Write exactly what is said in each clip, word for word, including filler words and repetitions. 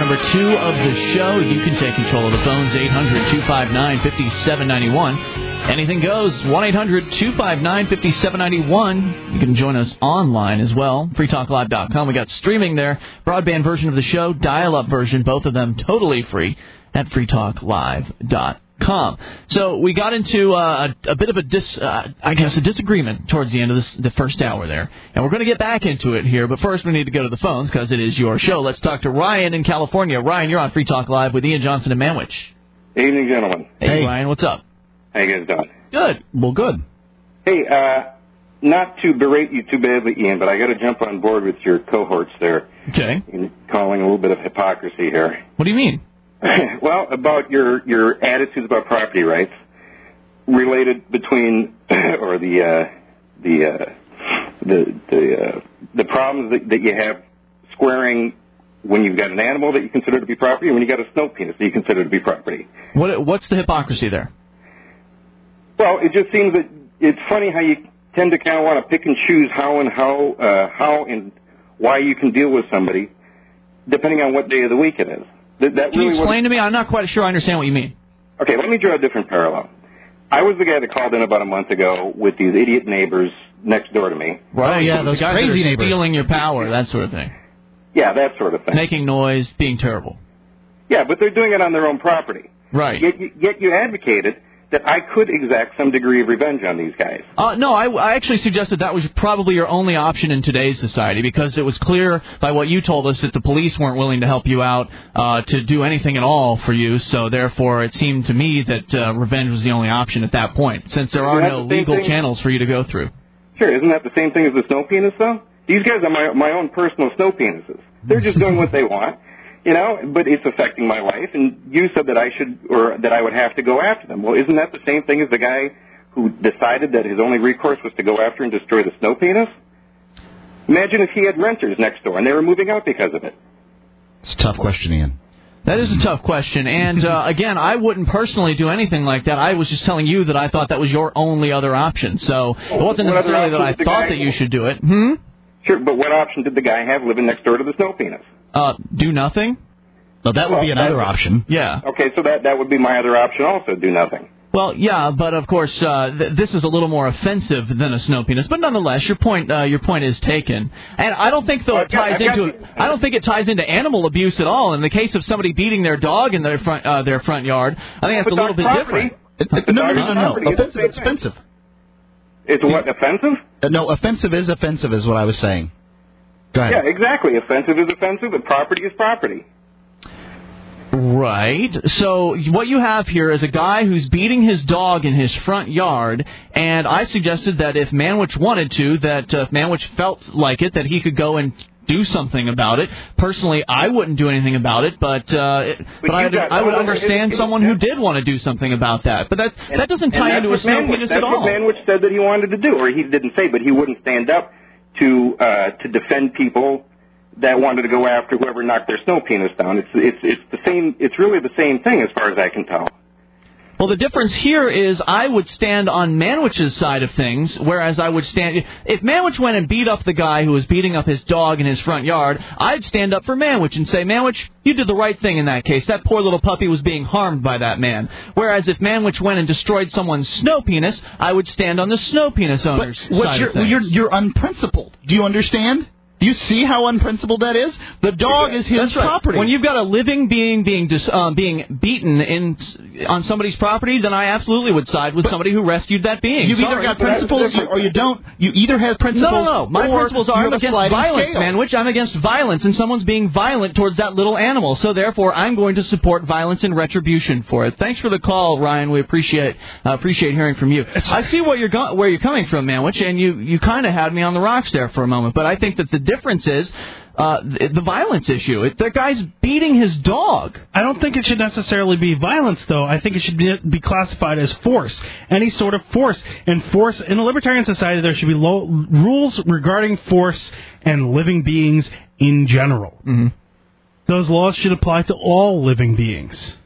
number two of the show. You can take control of the phones, eight hundred, two five nine, five seven nine one. Anything goes, one eight hundred, two five nine, five seven nine one. You can join us online as well, free talk live dot com. We got streaming there, broadband version of the show, dial-up version, both of them totally free at free talk live dot com. So we got into uh, a, a bit of a dis, uh, I guess, a disagreement towards the end of this, the first hour there, and we're going to get back into it here. But first, we need to go to the phones because it is your show. Let's talk to Ryan in California. Ryan, you're on Free Talk Live with Ian Johnson and Manwich. Evening, gentlemen. Hey, hey, Ryan, what's up? How you guys doing? Good. Well, good. Hey, uh, not to berate you too badly, Ian, but I got to jump on board with your cohorts there. Okay. In calling a little bit of hypocrisy here. What do you mean? Well, about your your attitudes about property rights related between or the uh, the uh, the the uh, the problems that, that you have squaring when you've got an animal that you consider to be property and when you got a snow penis that you consider to be property. What what's the hypocrisy there? Well, it just seems that it's funny how you tend to kind of want to pick and choose how and how uh, how and why you can deal with somebody depending on what day of the week it is. That, that Can really you explain to me? I'm not quite sure I understand what you mean. Okay, let me draw a different parallel. I was the guy that called in about a month ago with these idiot neighbors next door to me. Right, oh, yeah, those guys crazy that are neighbors. Stealing your power, that sort of thing. Yeah, that sort of thing. Making noise, being terrible. Yeah, but they're doing it on their own property. Right. Yet, yet you advocated that I could exact some degree of revenge on these guys. Uh, no, I, I actually suggested that was probably your only option in today's society because it was clear by what you told us that the police weren't willing to help you out uh, to do anything at all for you, so therefore it seemed to me that uh, revenge was the only option at that point, since there are no the legal thing? channels for you to go through. Sure, isn't that the same thing as the snow penis, though? These guys are my, my own personal snow penises. They're just doing what they want. You know, but it's affecting my life, and you said that I should, or that I would have to go after them. Well, isn't that the same thing as the guy who decided that his only recourse was to go after and destroy the snow penis? Imagine if he had renters next door and they were moving out because of it. It's a tough question, Ian. That is a tough question, and uh, again, I wouldn't personally do anything like that. I was just telling you that I thought that was your only other option, so it wasn't What necessarily that I thought that you should do it. Hmm? Sure, but what option did the guy have living next door to the snow penis? Uh, do nothing? Well, that would well, be another option. Yeah. Okay, so that, that would be my other option also, do nothing. Well, yeah, but of course, uh, th- this is a little more offensive than a snow penis. But nonetheless, your point, uh, your point is taken. And I don't think though well, it ties got, into, I don't think it ties into animal abuse at all. In the case of somebody beating their dog in their front, uh, their front yard, I think that's a little bit property. different. It, it, no, no, no, no, no. Offensive, it's offensive. It's what, offensive? Uh, no, offensive is offensive is what I was saying. Go ahead. Yeah, exactly. Offensive is offensive, but property is property. Right. So what you have here is a guy who's beating his dog in his front yard, and I suggested that if Manwich wanted to, that uh, if Manwich felt like it, that he could go and do something about it. Personally, I wouldn't do anything about it, but uh, it, but, but I, got, I would no, understand it, it, someone it, who did want to do something about that. But that and, that doesn't tie into a snow Manwich, penis that's at all. That's what Manwich said that he wanted to do, or he didn't say, but he wouldn't stand up to uh, to defend people that wanted to go after whoever knocked their snow penis down. It's it's it's the same. It's really the same thing as far as I can tell. Well, the difference here is I would stand on Manwich's side of things, whereas I would stand... If Manwich went and beat up the guy who was beating up his dog in his front yard, I'd stand up for Manwich and say, Manwich, you did the right thing in that case. That poor little puppy was being harmed by that man. Whereas if Manwich went and destroyed someone's snow penis, I would stand on the snow penis owner's but what's side your, of things. You're, you're unprincipled. Do you understand? Do you see how unprincipled that is? The dog is his That's right. property. When you've got a living being being dis, um, being beaten in on somebody's property, then I absolutely would side with but somebody who rescued that being. You've Sorry. either got principles or you don't. You either have principles. No, no, no. My or principles are I'm against violence, scale. man. Which I'm against violence, and someone's being violent towards that little animal. So therefore, I'm going to support violence and retribution for it. Thanks for the call, Ryan. We appreciate uh, appreciate hearing from you. I see what you're go- where you're coming from, Manwich, and you you kind of had me on the rocks there for a moment. But I think that the difference is. Uh, the, the violence issue. It, the guy's beating his dog. I don't think it should necessarily be violence, though. I think it should be, be classified as force. Any sort of force. And force, in a libertarian society, there should be low, rules regarding force and living beings in general. Mm-hmm. Those laws should apply to all living beings.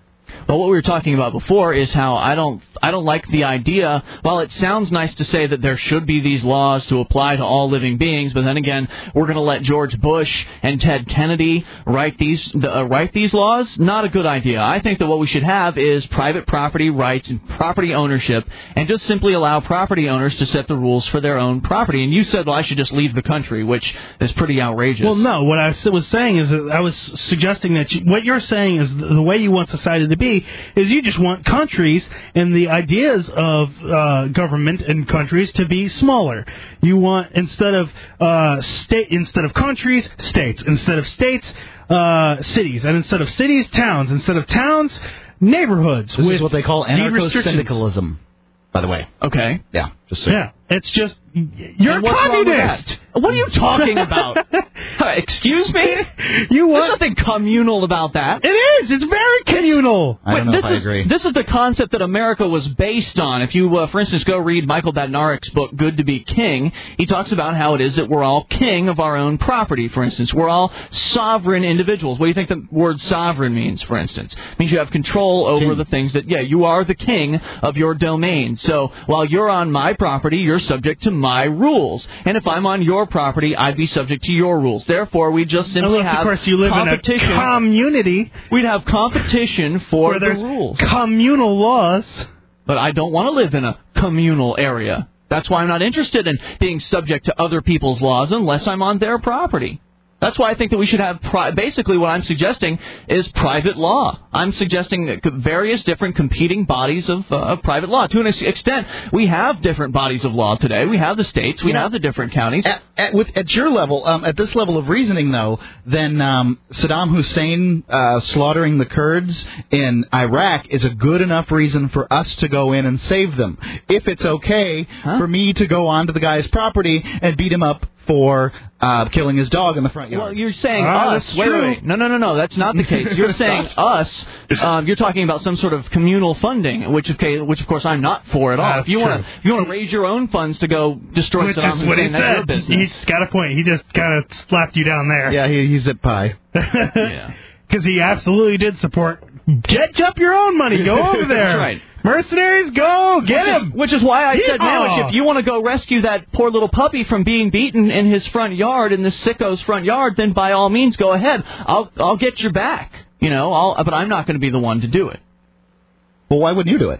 But what we were talking about before is how I don't I don't like the idea. While it sounds nice to say that there should be these laws to apply to all living beings, but then again, we're going to let George Bush and Ted Kennedy write these uh, write these laws. Not a good idea. I think that what we should have is private property rights and property ownership, and just simply allow property owners to set the rules for their own property. And you said, well, I should just leave the country, which is pretty outrageous. Well, no. What I was saying is that I was suggesting that you, what you're saying is the way you want society to be is you just want countries and the ideas of uh, government and countries to be smaller. You want instead of uh, state, instead of countries, states. Instead of states, uh, cities, and instead of cities, towns. Instead of towns, neighborhoods. This with is what they call anarcho-syndicalism, by the way. Okay. Yeah. Just so. Yeah. It's just you're and a what's wrong with communist. that? What are you talking about? uh, excuse me? You want? There's nothing communal about that. It is. It's very communal. I don't Wait, know this if I is, agree. This is the concept that America was based on. If you, uh, for instance, go read Michael Badnarik's book, Good to be King, he talks about how it is that we're all king of our own property, for instance. We're all sovereign individuals. What do you think the word sovereign means, for instance? It means you have control over King. the things that, yeah, you are the king of your domain. So while you're on my property, you're subject to my rules. And if I'm on your property, I'd be subject to your rules. Therefore, we just simply Unless, have of course, you live in a competition. community We'd have competition for where the there's rules. communal laws. But I don't want to live in a communal area. That's why I'm not interested in being subject to other people's laws unless I'm on their property. That's why I think that we should have, pri- basically what I'm suggesting is private law. I'm suggesting that various different competing bodies of, uh, of private law. To an ex- extent, we have different bodies of law today. We have the states, we You know, have the different counties. At, at, with, at your level, um, at this level of reasoning, though, then um, Saddam Hussein uh, slaughtering the Kurds in Iraq is a good enough reason for us to go in and save them. If it's okay Huh? for me to go onto the guy's property and beat him up for uh, killing his dog in the front yard. Well, you're saying Ah, us. that's Wait, true. wait, wait. No, no, no, no. That's not the case. You're saying us. Um, you're talking about some sort of communal funding, which, okay, which of course I'm not for at all. That's if you want true. to, if you want to raise your own funds to go destroy Which Saddam is what he Hussein, that's your said. business. He's got a point. He just kind of slapped you down there. Yeah, he, he's at pie. Yeah. Because he absolutely did support. Get up your own money. Go over there. That's right. Mercenaries, go get Which is, him. which is why I said, Yeehaw! man, if you want to go rescue that poor little puppy from being beaten in his front yard, in this sicko's front yard, then by all means go ahead. I'll I'll get your back. You know, I'll, but I'm not going to be the one to do it. Well, why wouldn't you do it?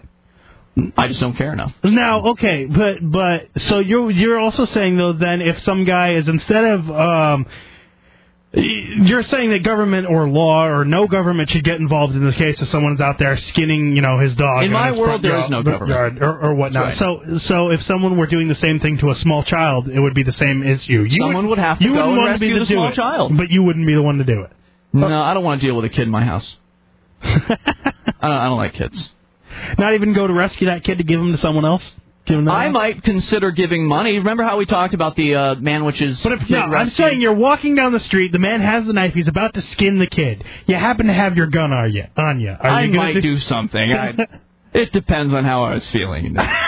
I just don't care enough. Now, okay, but but so you're you're also saying though then if some guy is instead of um. You're saying that government or law or no government should get involved in this case if someone's out there skinning, you know, his dog. In my his world, front there yard, is no government. yard or, or whatnot. That's right. So, so if someone were doing the same thing to a small child, it would be the same as you. you Someone would have to you go wouldn't and want to be rescue the the small do it, child. but you wouldn't be the one to do it. No, I don't want to deal with a kid in my house. I don't, I don't like kids. Not even go to rescue that kid to give him to someone else. Give him to I them? might consider giving money. Remember how we talked about the uh, man which is But if kid no, I'm rescue? saying you're walking down the street. The man has the knife. He's about to skin the kid. You happen to have your gun on you. On you. Are I you gonna might do something. I, it depends on how I was feeling. You know.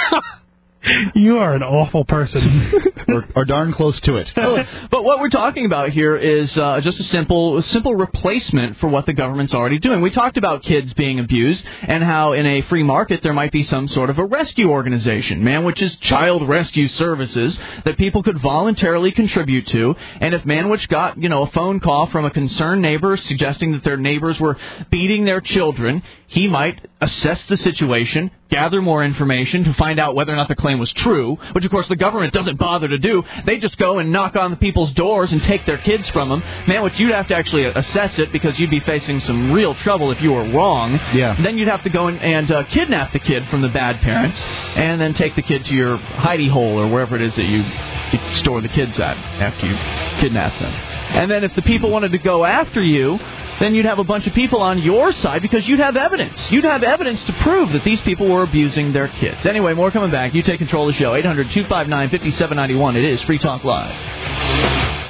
You are an awful person. or, or darn close to it. But what we're talking about here is uh, just a simple, a simple replacement for what the government's already doing. We talked about kids being abused and how in a free market there might be some sort of a rescue organization, Manwich's Child Rescue Services, that people could voluntarily contribute to. And if Manwich got, you know, a phone call from a concerned neighbor suggesting that their neighbors were beating their children, he might assess the situation, gather more information to find out whether or not the claim was true, which, of course, the government doesn't bother to do. They just go and knock on the people's doors and take their kids from them. Man, which you'd have to actually assess it because you'd be facing some real trouble if you were wrong. Yeah. Then you'd have to go and, and uh, kidnap the kid from the bad parents and then take the kid to your hidey hole or wherever it is that you, you store the kids at after you kidnap them. And then if the people wanted to go after you, then you'd have a bunch of people on your side because you'd have evidence. You'd have evidence to prove that these people were abusing their kids. Anyway, more coming back. You take control of the show. eight hundred two five nine five seven nine one. It is Free Talk Live.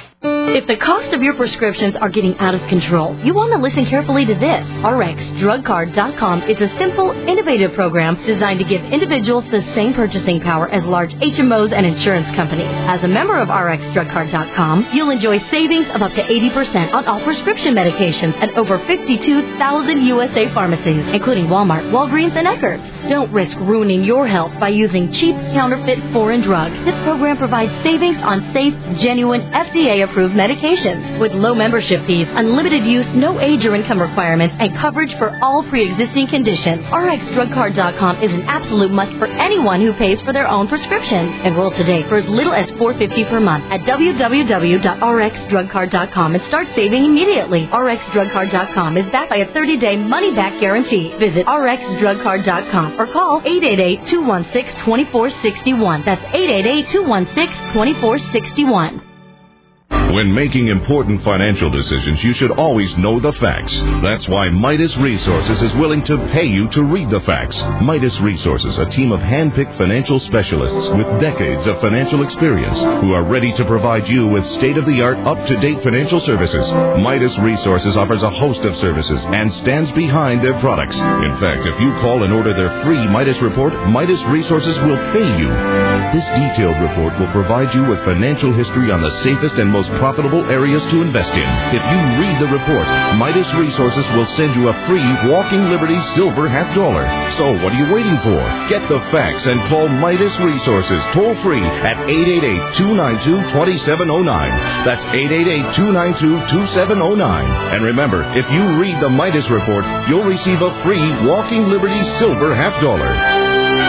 If the cost of your prescriptions are getting out of control, you want to listen carefully to this. R X Drug Card dot com is a simple, innovative program designed to give individuals the same purchasing power as large H M Os and insurance companies. As a member of R X Drug Card dot com, you'll enjoy savings of up to eighty percent on all prescription medications at over fifty-two thousand U S A pharmacies, including Walmart, Walgreens, and Eckerd's. Don't risk ruining your health by using cheap, counterfeit, foreign drugs. This program provides savings on safe, genuine, F D A-approved medications with low membership fees, unlimited use, no age or income requirements, and coverage for all pre-existing conditions. R X Drug Card dot com is an absolute must for anyone who pays for their own prescriptions. Enroll today for as little as four dollars and fifty cents per month at w w w dot r x drug card dot com and start saving immediately. R X Drug Card dot com is backed by a thirty-day money-back guarantee. Visit R X Drug Card dot com or call eight eight eight, two one six, two four six one. That's eight eight eight, two one six, two four six one. When making important financial decisions, you should always know the facts. That's why Midas Resources is willing to pay you to read the facts. Midas Resources, a team of hand-picked financial specialists with decades of financial experience who are ready to provide you with state-of-the-art, up-to-date financial services. Midas Resources offers a host of services and stands behind their products. In fact, if you call and order their free Midas report, Midas Resources will pay you. This detailed report will provide you with financial history on the safest and most profitable areas to invest in. If you read the report, Midas Resources will send you a free Walking Liberty silver half dollar. So what are you waiting for? Get the facts and call Midas Resources toll free at eight eight eight, two nine two, two seven zero nine. That's eight eight eight, two nine two, two seven zero nine. And remember, if you read the Midas report, you'll receive a free Walking Liberty silver half dollar.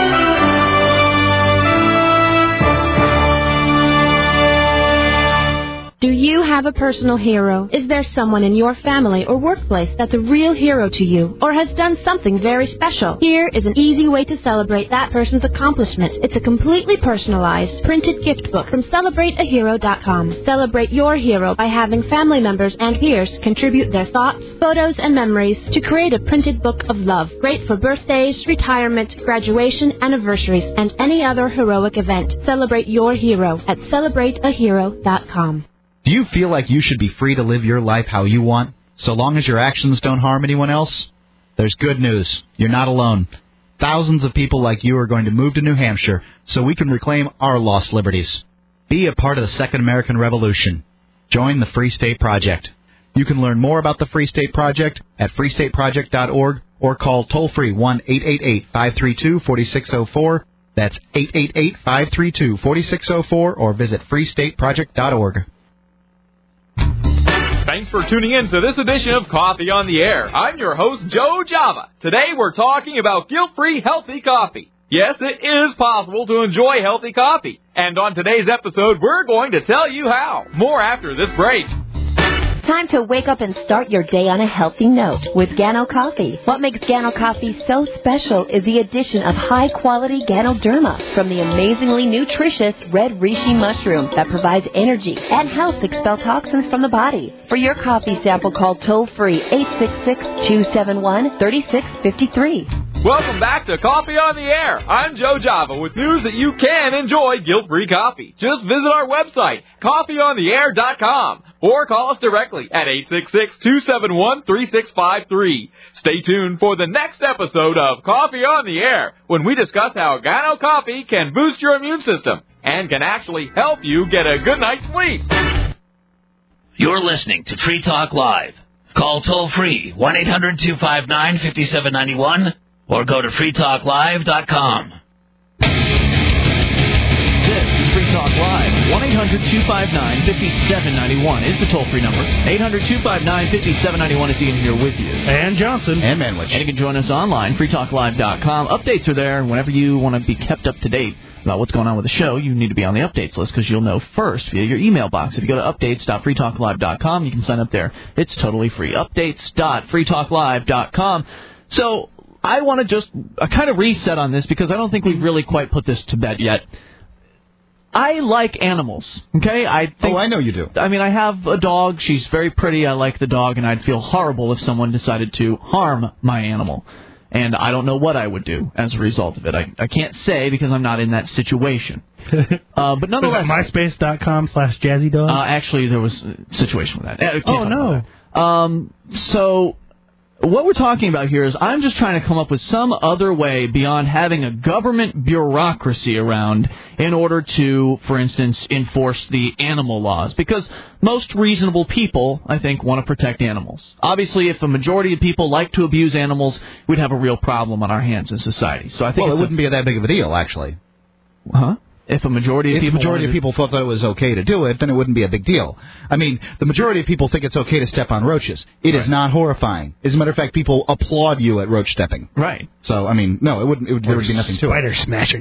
Do you have a personal hero? Is there someone in your family or workplace that's a real hero to you or has done something very special? Here is an easy way to celebrate that person's accomplishment. It's a completely personalized printed gift book from celebrate a hero dot com. Celebrate your hero by having family members and peers contribute their thoughts, photos, and memories to create a printed book of love. Great for birthdays, retirement, graduation, anniversaries, and any other heroic event. Celebrate your hero at celebrate a hero dot com. Do you feel like you should be free to live your life how you want, so long as your actions don't harm anyone else? There's good news. You're not alone. Thousands of people like you are going to move to New Hampshire so we can reclaim our lost liberties. Be a part of the Second American Revolution. Join the Free State Project. You can learn more about the Free State Project at free state project dot org or call toll-free one eight eight eight, five three two, four six zero four. That's eight eight eight, five three two, four six zero four or visit free state project dot org. Thanks for tuning in to this edition of Coffee on the Air. I'm your host, Joe Java. Today we're talking about guilt-free healthy coffee. Yes, it is possible to enjoy healthy coffee. And on today's episode, we're going to tell you how. More after this break. Time to wake up and start your day on a healthy note with Gano Coffee. What makes Gano Coffee so special is the addition of high-quality Ganoderma from the amazingly nutritious red reishi mushroom that provides energy and helps expel toxins from the body. For your coffee sample, call toll-free eight six six, two seven one, three six five three. Welcome back to Coffee on the Air. I'm Joe Java with news that you can enjoy guilt-free coffee. Just visit our website, coffee on the air dot com, or call us directly at eight six six, two seven one, three six five three. Stay tuned for the next episode of Coffee on the Air, when we discuss how Gano Coffee can boost your immune system and can actually help you get a good night's sleep. You're listening to Free Talk Live. Call toll-free one eight hundred, two five nine, five seven nine one. Or go to free talk live dot com. This is Free Talk Live. one eight hundred, two five nine, five seven nine one is the toll-free number. eight hundred, two five nine, five seven nine one is Ian here with you. And Johnson. And Manwich. And you can join us online, free talk live dot com. Updates are there. Whenever you want to be kept up to date about what's going on with the show, you need to be on the updates list because you'll know first via your email box. If you go to updates dot free talk live dot com, you can sign up there. It's totally free. updates dot free talk live dot com. So I want to just uh, kind of reset on this because I don't think we've really quite put this to bed yet. I like animals, okay? I think, oh, I know you do. I mean, I have a dog. She's very pretty. I like the dog, and I'd feel horrible if someone decided to harm my animal. and I don't know what I would do as a result of it. I, I can't say because I'm not in that situation. Uh, but nonetheless, MySpace.com slash Jazzy Dog. Uh, actually, there was a situation with that. I can't Oh, talk no. about that. Um, so what we're talking about here is I'm just trying to come up with some other way beyond having a government bureaucracy around in order to, for instance, enforce the animal laws. Because most reasonable people, I think, want to protect animals. Obviously, if a majority of people like to abuse animals, we'd have a real problem on our hands in society. So I think well, it's it wouldn't a, be that big of a deal, actually. Huh? If a majority of if people the majority of wanted- people thought that it was okay to do it, then it wouldn't be a big deal. I mean, the majority of people think it's okay to step on roaches. It Right. is not horrifying. As a matter of fact, people applaud you at roach stepping. Right. So, I mean, no, it wouldn't. It would, there would be nothing to it. Spider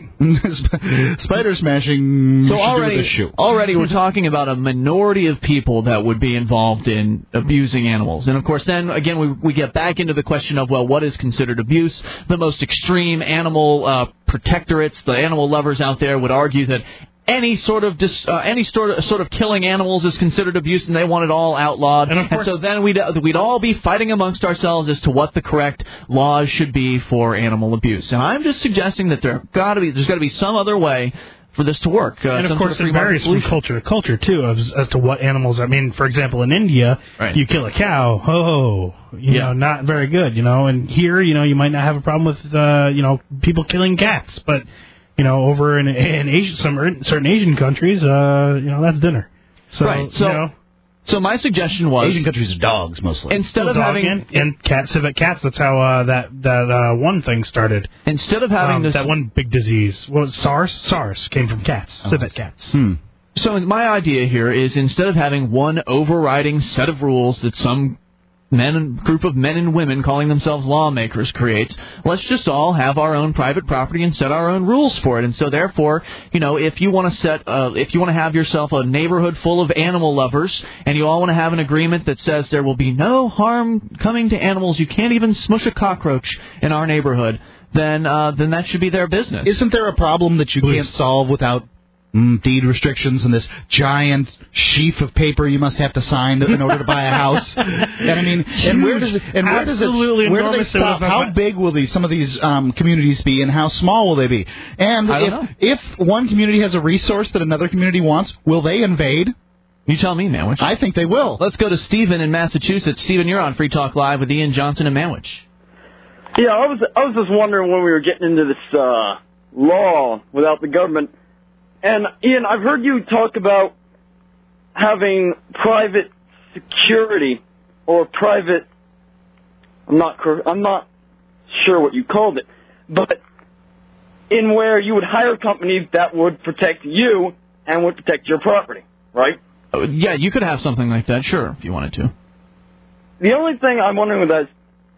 smashing. Spider smashing. So should do with already, a shoe. already we're talking about a minority of people that would be involved in abusing animals. And, of course, then, again, we, we get back into the question of, well, what is considered abuse? The most extreme animal uh, protectorates, the animal lovers out there would argue that any sort of dis, uh, any sort of sort of killing animals is considered abuse, and they want it all outlawed. And, of course, and so then we'd uh, we'd all be fighting amongst ourselves as to what the correct laws should be for animal abuse. And I'm just suggesting that there got to be there's got to be some other way for this to work. Uh, and, of some course, sort it of free market varies from solution. culture to culture, too, as, as to what animals... I mean, for example, in India, Right. you kill a cow, ho, ho, you Yeah. know, not very good, you know. And here, you know, you might not have a problem with, uh, you know, people killing cats, but... You know, over in, in Asia, some certain Asian countries, uh, you know, that's dinner. So, Right, so- you know, So my suggestion was Asian countries are dogs, mostly. instead of dog having and, and cat, civet cats. That's how uh, that that uh, one thing started. instead of having Um, this that one big disease. What was it, SARS? SARS came from cats, civet cats. Hmm. So my idea here is instead of having one overriding set of rules that some men and group of men and women calling themselves lawmakers creates, let's just all have our own private property and set our own rules for it. And so therefore, you know, if you want to set, uh, if you want to have yourself a neighborhood full of animal lovers, and you all want to have an agreement that says there will be no harm coming to animals, you can't even smush a cockroach in our neighborhood, then uh, then that should be their business. Isn't there a problem that you Please. can't solve without mm, deed restrictions and this giant sheaf of paper you must have to sign in order to buy a house? And I mean, and where does it? And where does it? Absolutely Where do they enormous. stop? How big will these some of these um, communities be, and how small will they be? And I don't if know. if one community has a resource that another community wants, will they invade? You tell me, Manwich. I think they will. Let's go to Stephen in Massachusetts. Stephen, you're on Free Talk Live with Ian Johnson and Manwich. Yeah, I was I was just wondering when we were getting into this uh, law without the government. And Ian, I've heard you talk about having private security or private. I'm not cor- I'm not sure what you called it, but in where you would hire companies that would protect you and would protect your property, right? Oh, yeah, you could have something like that, sure, if you wanted to. The only thing I'm wondering with that is,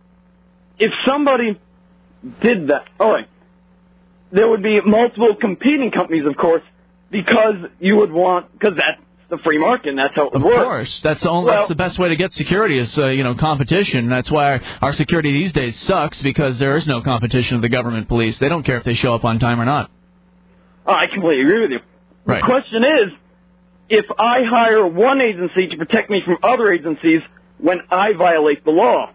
if somebody did that, all right, there would be multiple competing companies, of course, because you would want, because that's the free market, and that's how it would Of work. course, that's the only, Well- that's the best way to get security is uh, you know competition. That's why our, our security these days sucks because there is no competition with the government police. They don't care if they show up on time or not. Oh, I completely agree with you. Right. The question is, if I hire one agency to protect me from other agencies when I violate the law,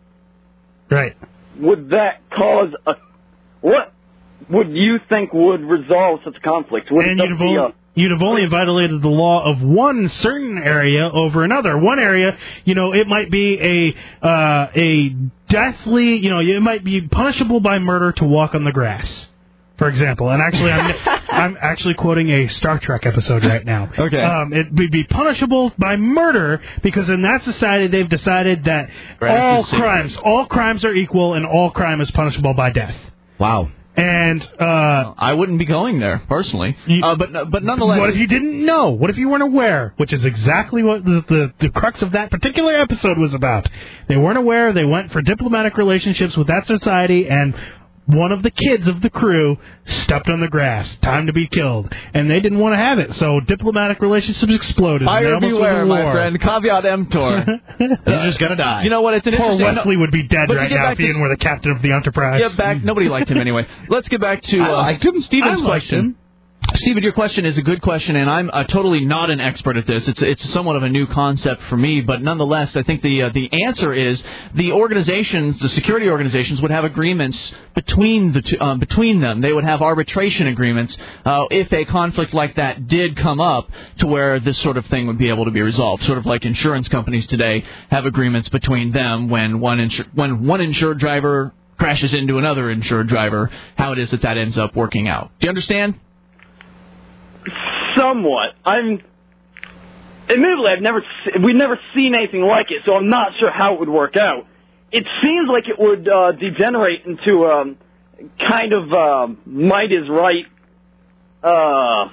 Right. would that cause a, what would you think would resolve such a conflict? Would And it you'd have, just be only, a, you'd have only violated the law of one certain area over another. One area, you know, it might be a uh, a deathly, you know, it might be punishable by murder to walk on the grass, for example. And actually, I'm I'm actually quoting a Star Trek episode right now. Okay. Um, it would be punishable by murder because in that society they've decided that Grass all is sacred. crimes, all crimes are equal, and all crime is punishable by death. Wow. And uh, I wouldn't be going there personally, uh, but but nonetheless. what if you didn't know? What if you weren't aware? Which is exactly what the, the, the crux of that particular episode was about. They weren't aware. They went for diplomatic relationships with that society, and one of the kids of the crew stepped on the grass. Time to be killed. And they didn't want to have it, so diplomatic relationships exploded. and there Buyer almost beware, was a my war. friend. Caveat emptor. You're just gonna die. You know what? It's an Poor interesting. Wesley would be dead But to right get now back if to- Ian were the captain of the Enterprise. Yeah, back. Nobody liked him anyway. Let's get back to I uh, liked him. Stephen's I liked question. him. Stephen, your question is a good question, and I'm uh, totally not an expert at this. It's it's somewhat of a new concept for me, but nonetheless, I think the uh, the answer is the organizations, the security organizations, would have agreements between the two, uh, between them. They would have arbitration agreements uh, if a conflict like that did come up, to where this sort of thing would be able to be resolved. Sort of like insurance companies today have agreements between them when one insur- when one insured driver crashes into another insured driver, how it is that that ends up working out. Do you understand? Somewhat. I'm. Admittedly, I've never se- we've never seen anything like it, so I'm not sure how it would work out. It seems like it would uh, degenerate into um, kind of uh, might is right. Uh,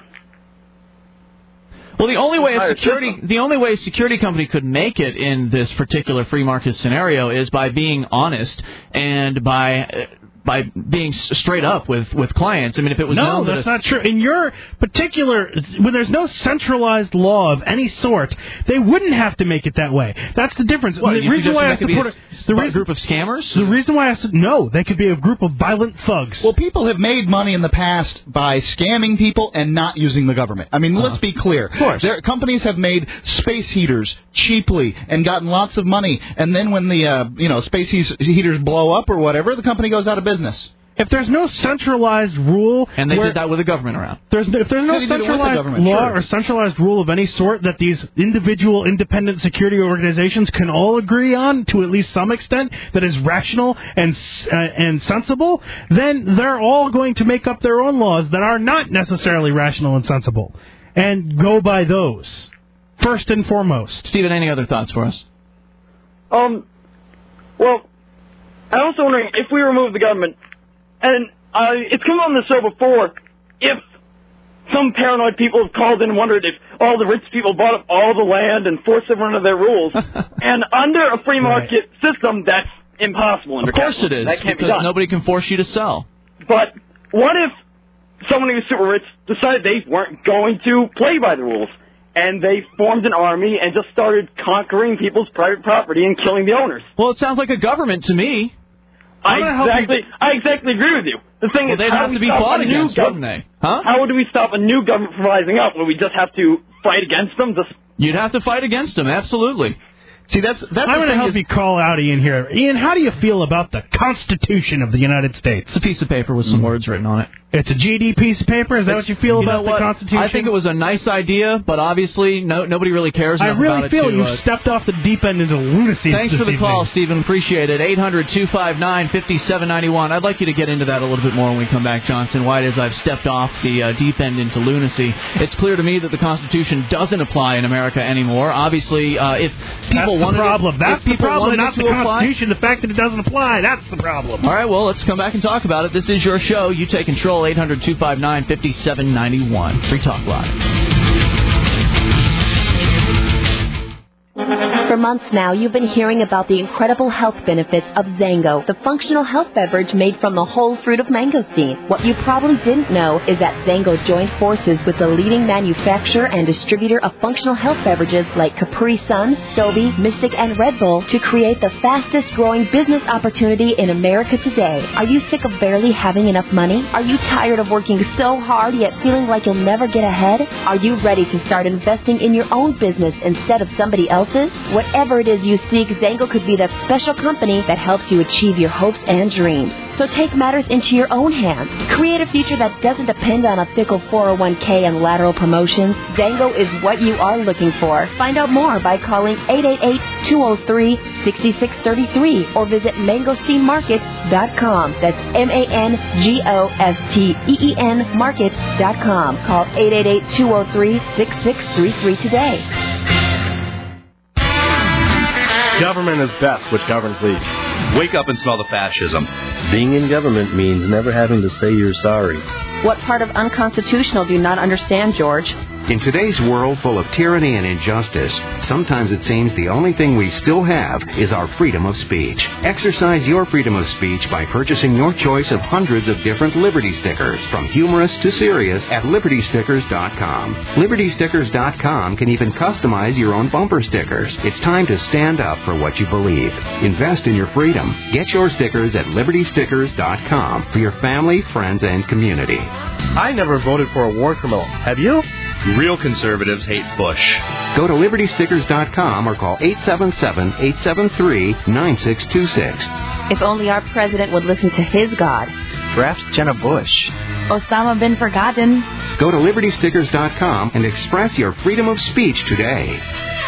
Well, the only way a security the only way a security company could make it in this particular free market scenario is by being honest and by uh, by being straight up with, with clients. I mean, if it was no, known that that's a, not true. In your particular, when there's no centralized law of any sort, they wouldn't have to make it that way. That's the difference. What, the you reason why I that could be support a, it, the a reason, group of scammers. The reason why I said no, they could be a group of violent thugs. Well, people have made money in the past by scamming people and not using the government. I mean, uh-huh. let's be clear. Of course. There, companies have made space heaters cheaply and gotten lots of money, and then when the uh, you know space heaters blow up or whatever, the company goes out of business. If there's no centralized rule... And they where, did that with the government around. There's no, if there's no the centralized law sure. or centralized rule of any sort that these individual independent security organizations can all agree on to at least some extent that is rational and uh, and sensible, then they're all going to make up their own laws that are not necessarily rational and sensible and go by those, first and foremost. Stephen, any other thoughts for us? Um, well, I'm also wondering if we remove the government... And uh, it's come on the show before, if some paranoid people have called in and wondered if all the rich people bought up all the land and forced everyone to their rules. And under a free market right. system, that's impossible. Under of course it is, that can't because be done. Nobody can force you to sell. But what if someone who's super rich decided they weren't going to play by the rules, and they formed an army and just started conquering people's private property and killing the owners? Well, it sounds like a government to me. I exactly, I exactly agree with you. The thing well, is, they'd how have do to we be stop fought a new against, gov- wouldn't they? Huh? How do we stop a new government from rising up? Would we just have to fight against them? Just You'd have to fight against them, absolutely. See, that's that's. I'm going to help is, you call out Ian here. Ian, how do you feel about the Constitution of the United States? It's a piece of paper with some mm. words written on it. It's a G D piece of paper? Is that it's, what you feel you about the Constitution? I think it was a nice idea, but obviously no, nobody really cares enough I really about it. feel to, you uh, stepped off the deep end into lunacy. Thanks this for the evening. call, Stephen. Appreciate it. eight hundred two five nine five seven nine one. I'd like you to get into that a little bit more when we come back, Johnson. Why it is I've stepped off the uh, deep end into lunacy. It's clear to me that the Constitution doesn't apply in America anymore. Obviously, uh, if people That's wanted the problem. It, That's if the people problem, wanted not it the to apply, Constitution. The fact that it doesn't apply, that's the problem. All right, well, let's come back and talk about it. This is your show. You take control. eight hundred two five nine five seven nine one. Free Talk Live. For months now, you've been hearing about the incredible health benefits of Zango, the functional health beverage made from the whole fruit of mangosteen. What you probably didn't know is that Zango joined forces with the leading manufacturer and distributor of functional health beverages like Capri Sun, Sobe, Mystic, and Red Bull to create the fastest-growing business opportunity in America today. Are you sick of barely having enough money? Are you tired of working so hard yet feeling like you'll never get ahead? Are you ready to start investing in your own business instead of somebody else's? Whatever it is you seek, Zango could be that special company that helps you achieve your hopes and dreams. So take matters into your own hands. Create a future that doesn't depend on a fickle four oh one k and lateral promotions. Zango is what you are looking for. Find out more by calling eight eight eight, two oh three, six six three three or visit mangosteen market dot com. That's M A N G O S T E E N market dot com. Call eight eight eight, two oh three, six six three three today. Government is best, which governs least. Wake up and smell the fascism. Being in government means never having to say you're sorry. What part of unconstitutional do you not understand, George? In today's world full of tyranny and injustice, sometimes it seems the only thing we still have is our freedom of speech. Exercise your freedom of speech by purchasing your choice of hundreds of different Liberty stickers, from humorous to serious, at Liberty Stickers dot com. Liberty Stickers dot com can even customize your own bumper stickers. It's time to stand up for what you believe. Invest in your freedom. Get your stickers at Liberty Stickers dot com for your family, friends, and community. I never voted for a war criminal. Have you? Real conservatives hate Bush. Go to Liberty Stickers dot com or call eight seven seven, eight seven three, nine six two six. If only our president would listen to his God. Perhaps Jenna Bush. Osama bin Forgotten. Go to Liberty Stickers dot com and express your freedom of speech today.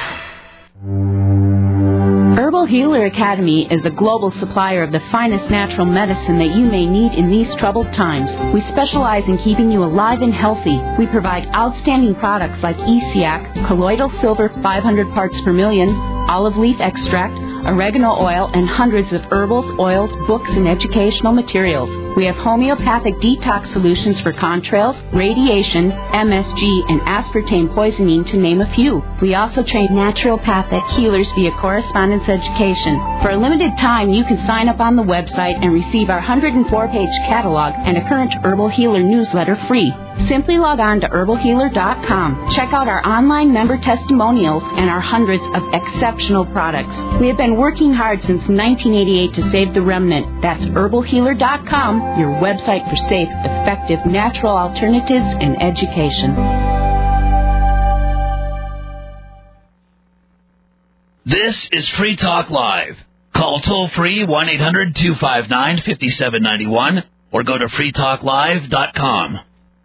Herbal Healer Academy is a global supplier of the finest natural medicine that you may need in these troubled times. We specialize in keeping you alive and healthy. We provide outstanding products like E C A C, colloidal silver five hundred parts per million, olive leaf extract, oregano oil, and hundreds of herbals, oils, books, and educational materials. We have homeopathic detox solutions for contrails, radiation, M S G, and aspartame poisoning, to name a few. We also train naturopathic healers via correspondence education. For a limited time, you can sign up on the website and receive our one hundred four page catalog and a current Herbal Healer newsletter free. Simply log on to Herbal Healer dot com. Check out our online member testimonials and our hundreds of exceptional products. We have been working hard since nineteen eighty-eight to save the remnant. That's Herbal Healer dot com, your website for safe, effective, natural alternatives in education. This is Free Talk Live. Call toll-free one eight hundred two five nine five seven nine one or go to free talk live dot com.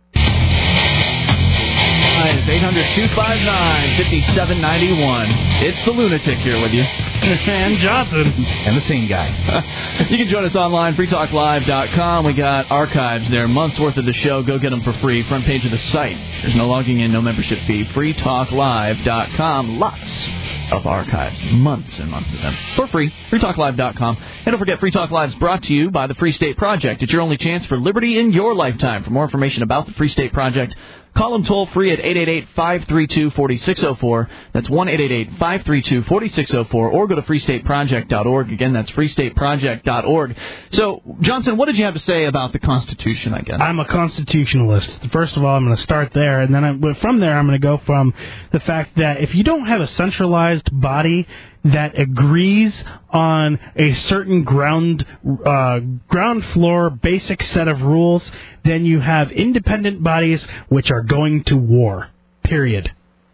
It's eight hundred two five nine five seven nine one. It's the Lunatic here with you. And Johnson. And the scene guy. You can join us online, free talk live dot com. We got archives there, months worth of the show. Go get them for free. Front page of the site. There's no logging in, no membership fee. free talk live dot com. Lots of archives. Months and months of them. For free. free talk live dot com. And don't forget, Free Talk Live is brought to you by the Free State Project. It's your only chance for liberty in your lifetime. For more information about the Free State Project, call them toll-free at eight eight eight, five three two, four six zero four. That's one eight eight eight, five three two, four six zero four. Or go to free state project dot org. Again, that's free state project dot org. So, Johnson, what did you have to say about the Constitution, I guess? I'm a constitutionalist. First of all, I'm going to start there, and then I, from there I'm going to go from the fact that if you don't have a centralized body that agrees on a certain ground uh, ground floor basic set of rules, then you have independent bodies which are going to war. Period.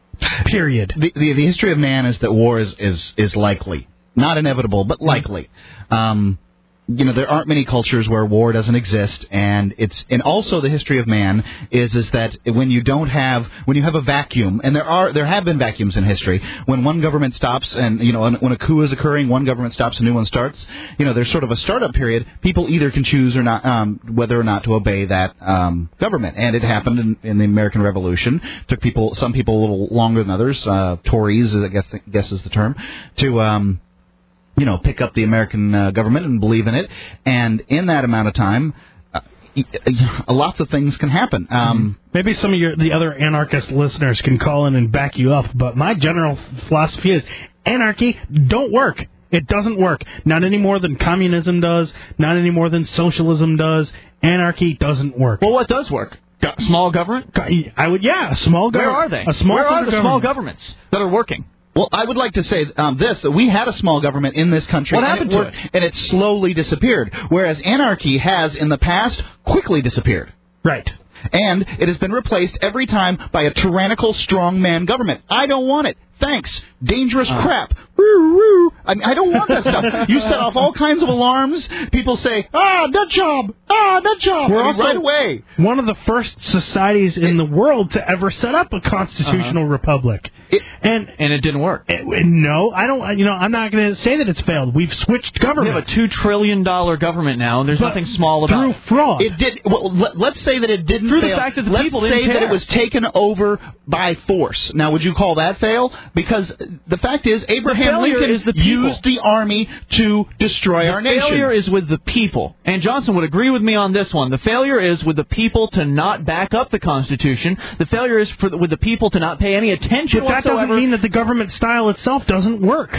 Period. The, the the history of man is that war is is, is likely, not inevitable, but likely. Um, you know, there aren't many cultures where war doesn't exist, and it's and also the history of man is is that when you don't have when you have a vacuum, and there are there have been vacuums in history, when one government stops and you know when a coup is occurring, one government stops, a new one starts. You know, there's sort of a startup period. People either can choose or not um, whether or not to obey that um, government, and it happened in, in the American Revolution. It took people some people a little longer than others. Uh, Tories, I guess, I guess is the term, to um, you know, pick up the American uh, government and believe in it. And in that amount of time, uh, lots of things can happen. Um, Maybe some of your the other anarchist listeners can call in and back you up. But my general philosophy is anarchy don't work. It doesn't work. Not any more than communism does. Not any more than socialism does. Anarchy doesn't work. Well, what does work? Small government? I would, yeah, a small government. Where are they? A small Where are the government. small governments that are working? Well, I would like to say um, this, that we had a small government in this country. What happened and it to worked, it? And it slowly disappeared, whereas anarchy has, in the past, quickly disappeared. Right. And it has been replaced every time by a tyrannical strongman government. I don't want it. Thanks. Dangerous uh. crap. Woo, woo. I mean, I don't want that stuff. You set off all kinds of alarms. People say, ah, nut job. Ah, nut job. We're I mean, also right away. One of the first societies in the world to ever set up a constitutional uh-huh. republic. It, and and it didn't work. It, no, I don't. You know, I'm not going to say that it's failed. We've switched government. We have a two trillion dollar government now, and there's but nothing small about through it. fraud. It did. Well, let, let's say that it didn't through fail. the fact that the let's people say didn't that care. it was taken over by force. Now, would you call that fail? because the fact is, Abraham failure Lincoln is the people. used the army to destroy The our nation. failure is with the people. And Johnson would agree with me on this one. The failure is with the people to not back up the Constitution. The failure is for the, with the people to not pay any attention But that whatsoever. doesn't mean that the government style itself doesn't work.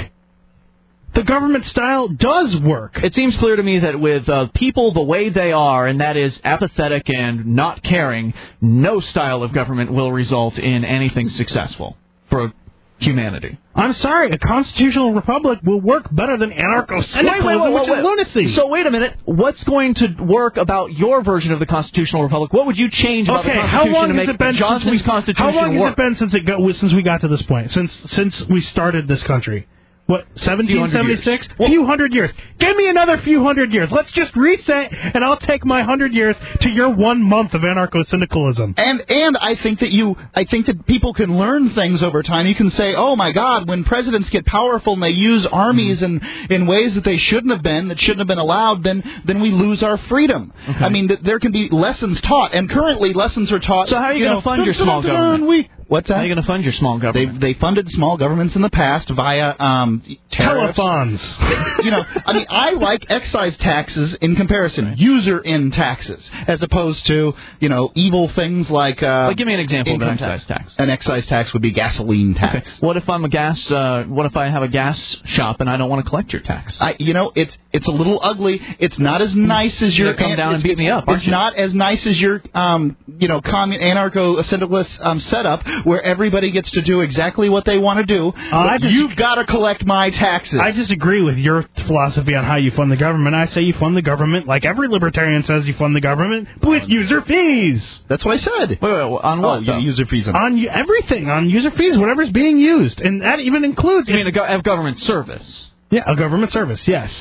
The government style does work. It seems clear to me that with uh, people the way they are, and that is apathetic and not caring, no style of government will result in anything successful for humanity. I'm sorry, a constitutional republic will work better than anarcho-syndicalism, Wait, wait, wait, which wait. is lunacy. So wait a minute. What's going to work about your version of the constitutional republic? What would you change about Okay, the how Constitution long to has make it been Johnson's since we, Constitution How long work? has it been since it got since we got to this point? Since since we started this country? What, seventeen seventy-six? A few hundred years. Give me another few hundred years. Let's just reset, and I'll take my hundred years to your one month of anarcho-syndicalism. And and I think that you, I think that people can learn things over time. You can say, oh my God, when presidents get powerful and they use armies in, in ways that they shouldn't have been, that shouldn't have been allowed, then then we lose our freedom. Okay. I mean, th- there can be lessons taught, and currently lessons are taught. So how are you, you going know, to fund your small government? We, what's that? How are you going to fund your small government? They they funded small governments in the past via um, tariffs. Telethons. You know, I mean, I like excise taxes in comparison, user-in taxes, as opposed to, you know, evil things like... Uh, like give me an example of an income excise tax. An excise tax would be gasoline tax. Okay. What if I'm a gas? Uh, what if I have a gas shop and I don't want to collect your tax? I, you know, it's it's a little ugly. It's not as nice as your... You're gonna come down and beat me up, aren't It's you? not as nice as your, um, you know, commun- anarcho-syndicalist um, setup where everybody gets to do exactly what they want to do. Uh, I but just- you've got to collect my taxes. I disagree with your philosophy on how you fund the government. I say you fund the government like every libertarian says you fund the government, with user fees. That's what I said. Wait, wait, wait, on what? Oh, though? user fees. On On everything, on user fees, whatever's being used. And that even includes... You mean a, go- a government service? Yeah, a government service, yes.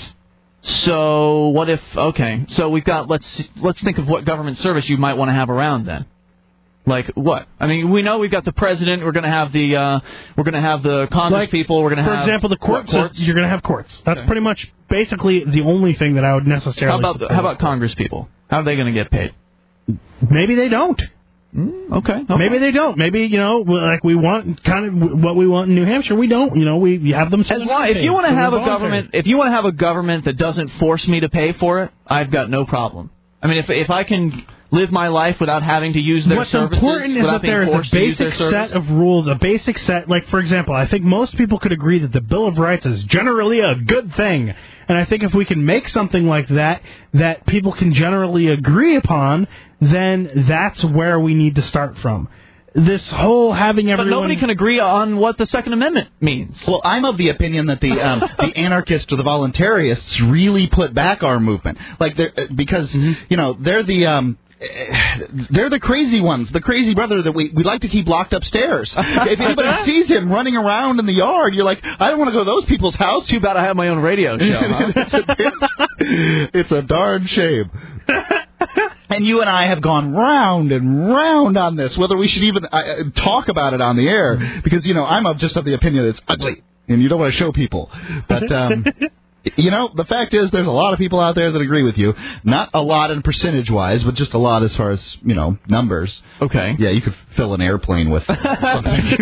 So what if? Okay, so we've got. Let's let's think of what government service you might want to have around then. Like what? I mean, we know we've got the president. We're going to have the uh, we're going to have the Congress Like, people. We're going to For have, example, the courts. what, courts? You're going to have courts. That's Okay. pretty much basically the only thing that I would necessarily How about the, support. how about Congress people? How are they going to get paid? Maybe they don't. Mm, okay, okay. Maybe they don't. Maybe, you know, like we want kind of what we want in New Hampshire. We don't. You know, we we have them. As long, if you want to have a government, if you want to have a government that doesn't force me to pay for it, I've got no problem. I mean, if if I can live my life without having to use their What's services, important is without that there being is a forced to use their basic service, set of rules, a basic set. Like, for example, I think most people could agree that the Bill of Rights is generally a good thing. And I think if we can make something like that that people can generally agree upon, then that's where we need to start from. This whole having but everyone... nobody can agree on what the Second Amendment means. Well, I'm of the opinion that the um, the anarchists or the voluntarists really put back our movement, like they're, because you know they're the um, they're the crazy ones, the crazy brother that we we like to keep locked upstairs. If anybody sees him running around in the yard, you're like, I don't want to go to those people's house. Too bad I have my own radio show. Huh? it's, a, it's a darn shame. And you and I have gone round and round on this, whether we should even uh, talk about it on the air, because, you know, I'm of just of the opinion that it's ugly, and you don't want to show people. But, um, you know, the fact is there's a lot of people out there that agree with you. Not a lot in percentage-wise, but just a lot as far as, you know, numbers. Okay. Yeah, you could fill an airplane with something.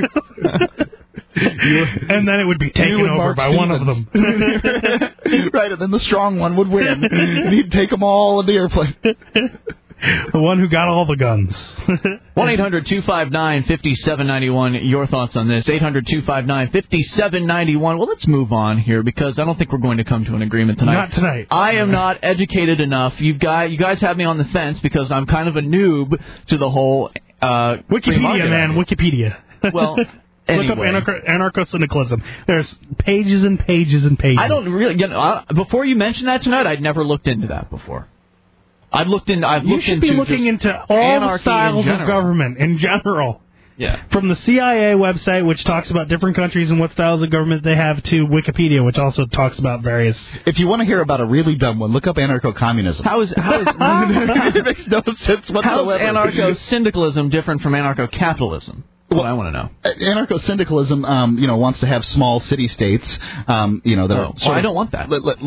You, and then it would be taken over Mark by Stevens. one of them. Right, and then the strong one would win. And he'd take them all in the airplane. The one who got all the guns. one eight hundred two five nine five seven nine one. Your thoughts on this? eight hundred two five nine five seven nine one. Well, let's move on here because I don't think we're going to come to an agreement tonight. Not tonight. I am not educated enough. You guys, you guys have me on the fence because I'm kind of a noob to the whole uh, free market Wikipedia, man. idea. Wikipedia. Well, Look up anyway. anarcho- anarcho-syndicalism. There's pages and pages and pages. I don't really. You know, I, before you mentioned that tonight, I'd never looked into that before. I've looked in. I've You looked should into be looking just into all the anarchy styles in of general. government in general. Yeah. From the C I A website, which talks about different countries and what styles of government they have, to Wikipedia, which also talks about various... If you want to hear about a really dumb one, look up anarcho-communism. How is how is it makes no sense how whatsoever. is anarcho-syndicalism different from anarcho-capitalism? Well, I want to know. Anarcho-syndicalism, um, you know, wants to have small city-states, um, you know, that Oh, are well, sort I of- don't want that. Let- let-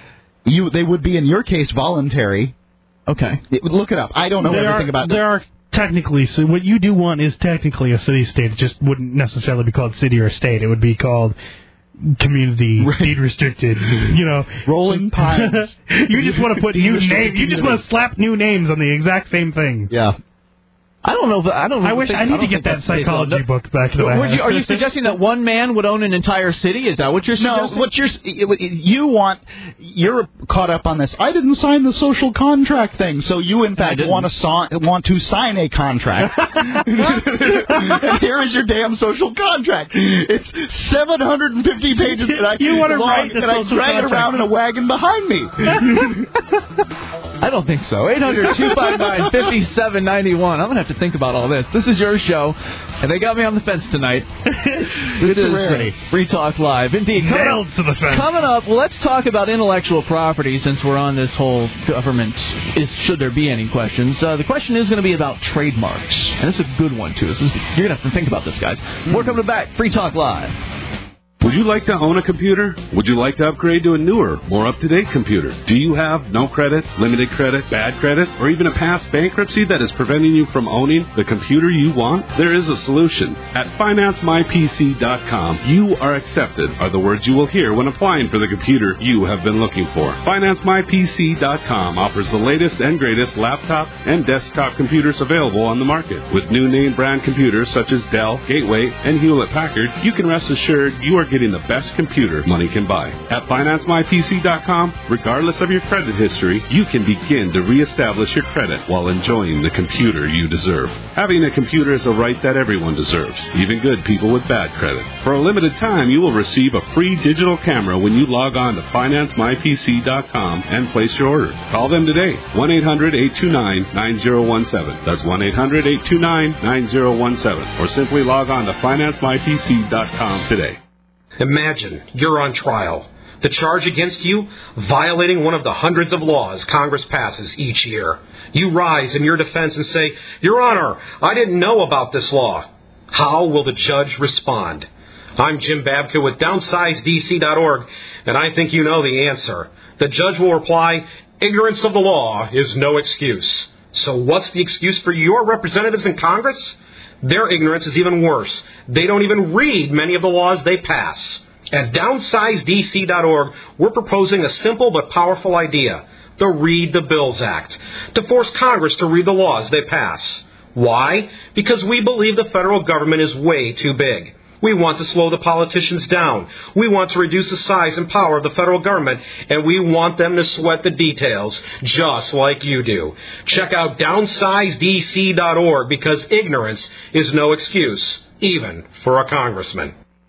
you, they would be in your case voluntary. Okay. It- look it up. I don't know there everything are, about. There are technically, so what you do want is technically a city-state. It just wouldn't necessarily be called city or state. It would be called community, right. deed restricted, you know. Rolling Pines. You just want to put new names. You just want to slap new names on the exact same thing. Yeah. I don't know. If, I don't. I wish think, I need I to get that psychology book back to the Would you, Are you suggesting that one man would own an entire city? Is that what you're suggesting? No. What you're you want? You're caught up on this. I didn't sign the social contract thing, so you in fact want to so, want to sign a contract. And here is your damn social contract. It's seven hundred fifty pages that I you want to long, write the and I social drag contract. it around in a wagon behind me. I don't think so. eight hundred two five nine five seven nine one. I'm going to have to think about all this. This is your show, and they got me on the fence tonight. This is uh, Free Talk Live. Indeed. Coming Nailed up, to the fence. Coming up, let's talk about intellectual property since we're on this whole government, is should there be any questions. Uh, the question is going to be about trademarks, and this is a good one, too. This is, you're going to have to think about this, guys. Mm. More coming back. Free Talk Live. Would you like to own a computer? Would you like to upgrade to a newer, more up-to-date computer? Do you have no credit, limited credit, bad credit, or even a past bankruptcy that is preventing you from owning the computer you want? There is a solution. At finance my P C dot com, you are accepted are the words you will hear when applying for the computer you have been looking for. finance my P C dot com offers the latest and greatest laptop and desktop computers available on the market. With new name brand computers such as Dell, Gateway, and Hewlett-Packard, you can rest assured you are getting the best computer money can buy. At finance my P C dot com, regardless of your credit history, you can begin to reestablish your credit while enjoying the computer you deserve. Having a computer is a right that everyone deserves, even good people with bad credit. For a limited time, you will receive a free digital camera when you log on to finance my P C dot com and place your order. Call them today, one eight hundred eight two nine nine zero one seven. That's one eight hundred eight two nine nine zero one seven. Or simply log on to finance my P C dot com today. Imagine you're on trial. The charge against you, violating one of the hundreds of laws Congress passes each year. You rise in your defense and say, Your Honor, I didn't know about this law. How will the judge respond? I'm Jim Babka with downsize D C dot org, and I think you know the answer. The judge will reply, Ignorance of the law is no excuse. So what's the excuse for your representatives in Congress? Their ignorance is even worse. They don't even read many of the laws they pass. At downsize D C dot org, we're proposing a simple but powerful idea, the Read the Bills Act, to force Congress to read the laws they pass. Why? Because we believe the federal government is way too big. We want to slow the politicians down. We want to reduce the size and power of the federal government, and we want them to sweat the details, just like you do. Check out downsize D C dot org because ignorance is no excuse, even for a congressman.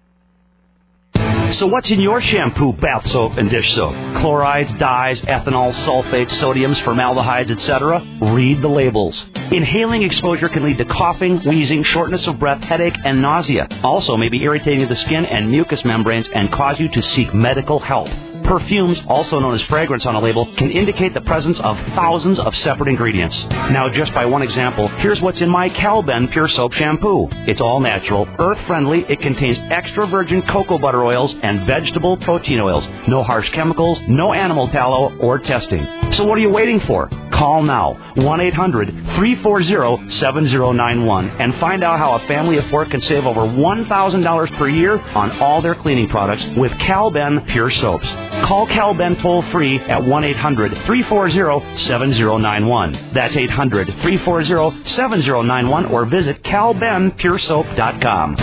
So what's in your shampoo, bath soap, and dish soap? Chlorides, dyes, ethanol, sulfates, sodiums, formaldehydes, et cetera? Read the labels. Inhaling exposure can lead to coughing, wheezing, shortness of breath, headache, and nausea. Also may be irritating to the skin and mucous membranes and cause you to seek medical help. Perfumes, also known as fragrance on a label, can indicate the presence of thousands of separate ingredients. Now, just by one example, here's what's in my Calben Pure Soap Shampoo. It's all natural, earth-friendly, it contains extra virgin cocoa butter oils and vegetable protein oils. No harsh chemicals, no animal tallow or testing. So what are you waiting for? Call now, one eight hundred three four zero seven zero nine one, and find out how a family of four can save over one thousand dollars per year on all their cleaning products with Calben Pure Soaps. Call Calben toll-free at one eight hundred three four zero seven zero nine one. That's eight hundred three four zero seven zero nine one, or visit cal ben pure soap dot com.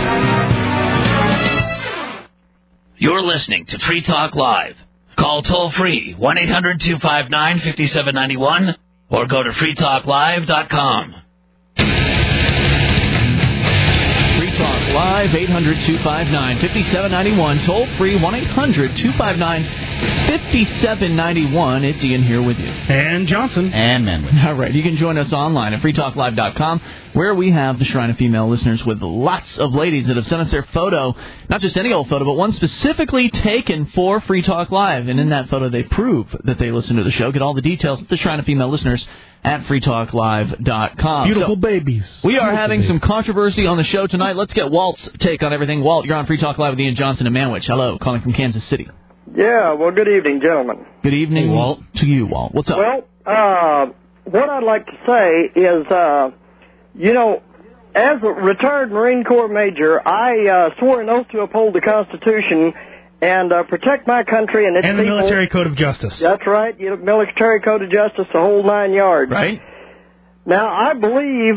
You're listening to Free Talk Live. Call toll-free one eight hundred two five nine five seven nine one or go to free talk live dot com. Talk Live, eight hundred two five nine five seven nine one, toll free, one eight hundred two five nine five seven nine one. It's Ian here with you. And Johnson. And Manwin. All right, you can join us online at free talk live dot com, where we have the Shrine of Female listeners with lots of ladies that have sent us their photo, not just any old photo, but one specifically taken for Free Talk Live. And in that photo, they prove that they listen to the show. Get all the details at the Shrine of Female listeners at free talk live dot com. Beautiful so, babies. We are Beautiful having babies. some controversy on the show tonight. Let's get Walt's take on everything. Walt, you're on Free Talk Live with Ian Johnson and Manwich. Hello, calling from Kansas City. Yeah, well, good evening, gentlemen. Good evening, hey, Walt. To you, Walt. What's up? Well, uh, what I'd like to say is uh, you know, as a retired Marine Corps major, I uh, swore an oath to uphold the Constitution and uh, protect my country and its and the people. military code of justice. That's right. You know, military code of justice, the whole nine yards. Right. Now, I believe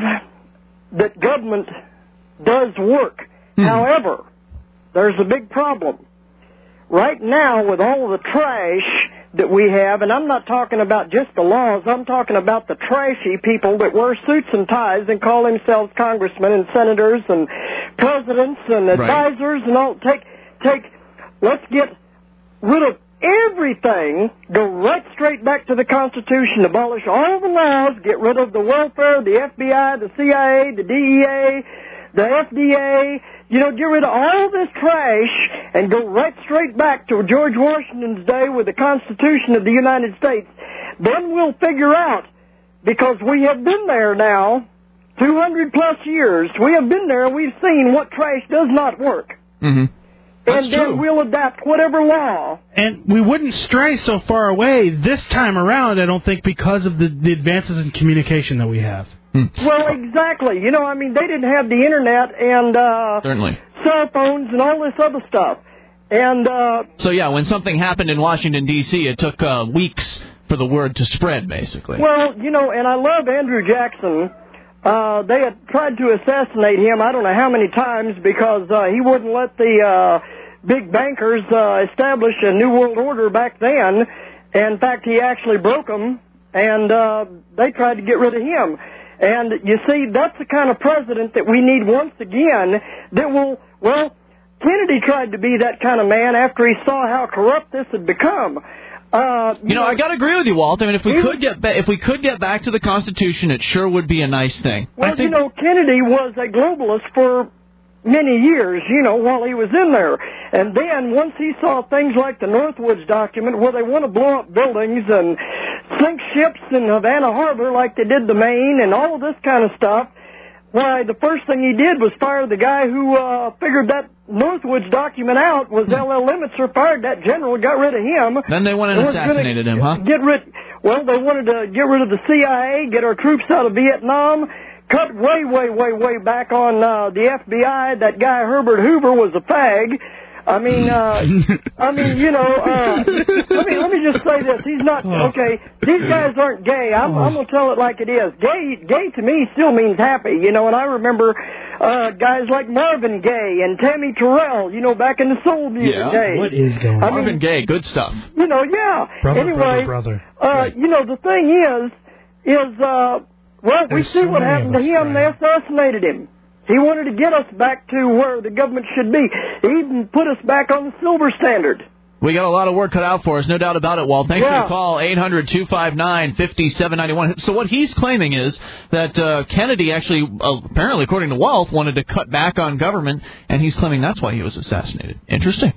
that government does work. Hmm. However, there's a big problem. Right now, with all of the trash that we have, and I'm not talking about just the laws, I'm talking about the trashy people that wear suits and ties and call themselves congressmen and senators and presidents and advisors and all. Take, take, let's get rid of everything, go right straight back to the Constitution, abolish all the laws, get rid of the welfare, the F B I, the C I A, the D E A, the F D A, you know, get rid of all this trash and go right straight back to George Washington's day with the Constitution of the United States. Then we'll figure out, because we have been there now, two hundred plus years, we have been there and we've seen what trash does not work. Mm-hmm. That's and then true. we'll adapt whatever law. And we wouldn't stray so far away this time around, I don't think, because of the, the advances in communication that we have. Well, exactly. You know, I mean, they didn't have the Internet and uh, Certainly. cell phones and all this other stuff. And uh, So, yeah, when something happened in Washington, D C, it took uh, weeks for the word to spread, basically. well, you know, and I love Andrew Jackson. Uh, they had tried to assassinate him I don't know how many times because uh, he wouldn't let the uh, big bankers uh, establish a New World Order back then. And in fact, he actually broke them, and uh, they tried to get rid of him. And you see, that's the kind of president that we need once again that will, well, Kennedy tried to be that kind of man after he saw how corrupt this had become. Uh, You know, I got to agree with you, Walt. I mean, if we could get ba- if we could get back to the Constitution, it sure would be a nice thing. Well, you know, Kennedy was a globalist for many years, you know, while he was in there. And then once he saw things like the Northwoods document where they want to blow up buildings and sink ships in Havana Harbor like they did the Maine and all of this kind of stuff, why, the first thing he did was fire the guy who uh, figured that Northwoods document out was L L Limitzer, fired that general, got rid of him. Then they went and was assassinated gonna him, huh? Get rid. Well, they wanted to get rid of the C I A, get our troops out of Vietnam, cut way, way, way, way back on uh, the F B I. That guy Herbert Hoover was a fag. I mean, uh, I mean, you know, uh, let me let me just say this. He's not okay. These guys aren't gay. I'm, I'm gonna tell it like it is. Gay, gay to me still means happy, you know. And I remember uh, guys like Marvin Gaye and Tammy Terrell, you know, back in the soul music Yeah. days. What is going on? I mean, Marvin Gaye, good stuff. You know, yeah. Brother, anyway, brother, brother. Uh, Right. you know, the thing is, is uh, well, we There's see so what many happened of to us, him. They assassinated him. He wanted to get us back to where the government should be. He even put us back on the silver standard. We got a lot of work cut out for us, no doubt about it, Walt. Thanks Yeah. for the call, eight hundred two five nine five seven nine one. So what he's claiming is that uh, Kennedy actually, uh, apparently according to Walt, wanted to cut back on government, and he's claiming that's why he was assassinated. Interesting.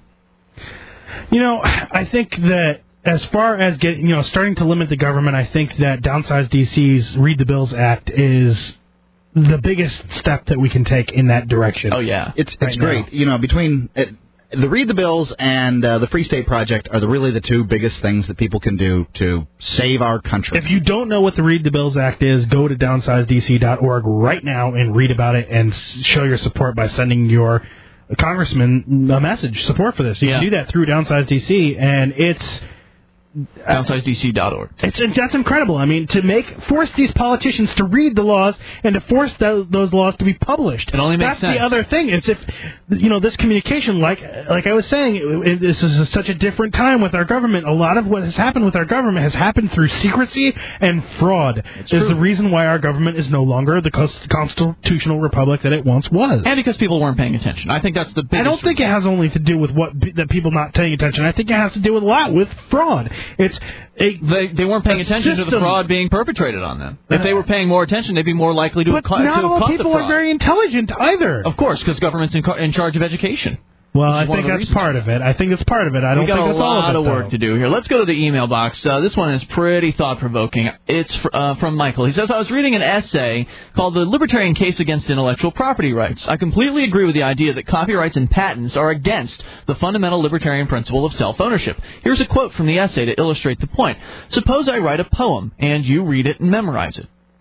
You know, I think that as far as getting, you know, starting to limit the government, I think that Downsize D C's Read the Bills Act is the biggest step that we can take in that direction. Oh, yeah. It's it's Right great. now. You know, between uh, the Read the Bills and uh, the Free State Project are the, really the two biggest things that people can do to save our country. If you don't know what the Read the Bills Act is, go to downsize d c dot org right now and read about it and s- show your support by sending your congressman a message, support for this. You Yeah. can do that through Downsize D C, and it's downsize d c dot org. It's, it's that's incredible. I mean, to make force these politicians to read the laws and to force those, those laws to be published. It only makes that's sense. the other thing. It's if you know this communication, like like I was saying, it, it, this is such a different time with our government. A lot of what has happened with our government has happened through secrecy and fraud. It's is true. the reason why our government is no longer the cons- constitutional republic that it once was. And because people weren't paying attention. I think that's the biggest I don't think it has only to do with what that people not paying attention. I think it has to do with a lot with fraud. It's a, They they weren't paying a attention to the system. fraud being perpetrated on them. If they were paying more attention, they'd be more likely to, But acco- not to have all caught people the fraud. are very intelligent either. Of course, because government's in, car- in charge of education. Well, Which I is one think of the that's reasons. part of it. I think it's part of it. I don't we got think a that's all lot of of it, work though. to do here. Let's go to the email box. Uh, this one is pretty thought-provoking. It's fr- uh, from Michael. He says, I was reading an essay called The Libertarian Case Against Intellectual Property Rights. I completely agree with the idea that copyrights and patents are against the fundamental libertarian principle of self-ownership. Here's a quote from the essay to illustrate the point. Suppose I write a poem, and you read it and memorize it.